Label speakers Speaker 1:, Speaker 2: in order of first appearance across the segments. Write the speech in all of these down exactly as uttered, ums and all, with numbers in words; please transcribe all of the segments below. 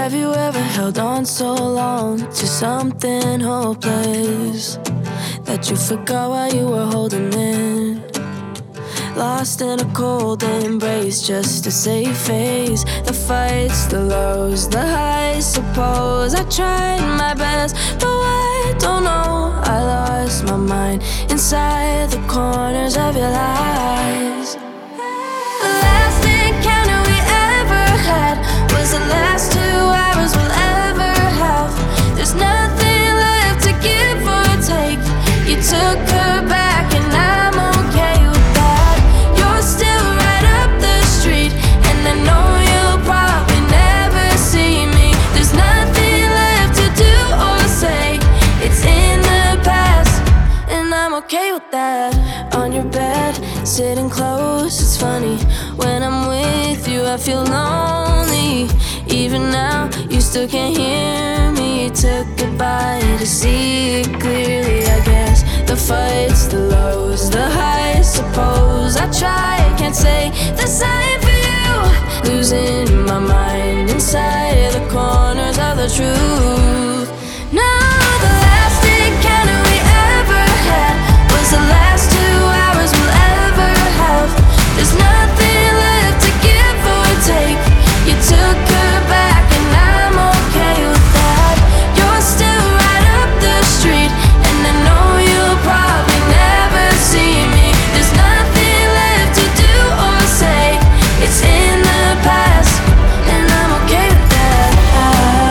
Speaker 1: Have you ever held on so long to something hopeless that you forgot what you were holding in? Lost in a cold embrace, just a safe face. The fights, the lows, the highs, suppose I tried my best, but I don't know, I lost my mind inside the corners of your lies. The last encounter we ever had was the last two hours we'll ever have. There's nothing left to give or take. You took her back and I'm okay with that. You're still right up the street, and I know you'll probably never see me. There's nothing left to do or say. It's in the past, and I'm okay with that. On your bed, sitting close, it's funny. When I'm with you, I feel lonely. Even now, you still can't hear me. You took goodbye to see it clearly, I guess. The fights, the lows, the highs, suppose I try, can't say the same for you. Losing my mind inside the corners of the truth. No, the last encounter we ever had was the last two hours we'll ever have. There's nothing left to give or take. You took her back and I'm okay with that. You're still right up the street, and I know you'll probably never see me. There's nothing left to do or say. It's in the past, and I'm okay with that. I,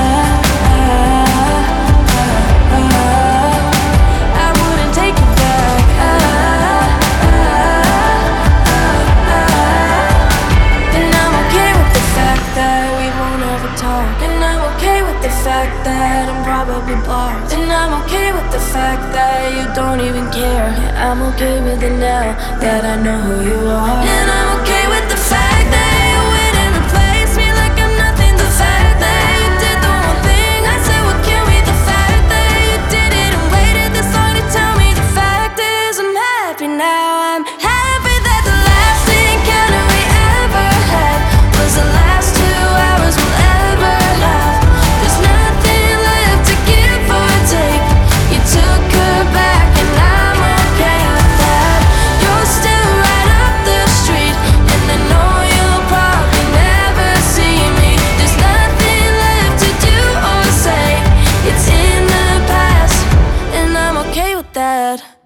Speaker 1: I, I, I, I wouldn't take it back. I, I, I, I, and I'm okay with the fact that we won't ever talk. And I'm okay with the fact that I'm probably blocked. And I'm okay with the fact that you don't even care. Yeah, I'm okay with it now that I know who you are. And I'm okay with the fact that you went and replaced me like I'm nothing. The fact that you did the one thing I said would kill me. The fact that you did it and waited this long to tell me. The fact is I'm happy now. I'm happy that the last encounter we ever had was the last two hours we'll ever have. There's nothing left to give or take. You took her back and I'm okay with that. You're still right up the street, and I know you'll probably never see me. There's nothing left to do or say. It's in the past, and I'm okay with that.